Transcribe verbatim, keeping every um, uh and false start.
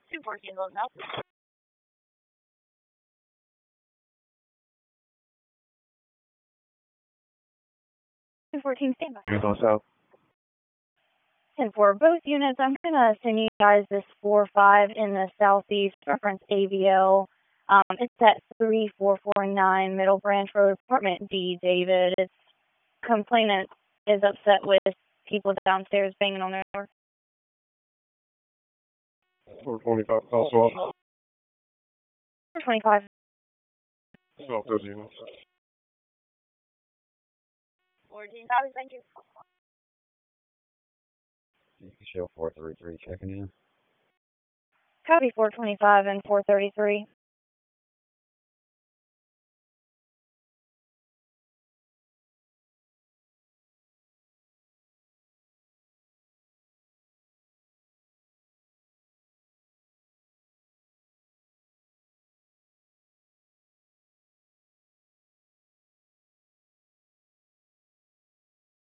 two fourteen goes out. two fourteen standby. You're going south. And for both units, I'm going to send you guys this four five in the southeast, reference A V L. Um, it's at three four four nine Middle Branch Road, Apartment D, David. It's complainant is upset with people downstairs banging on their door. four twenty-five, also off. four twenty-five. Also off those units. fourteen five, thank you. Show four thirty-three checking in. Copy four twenty-five and four thirty-three.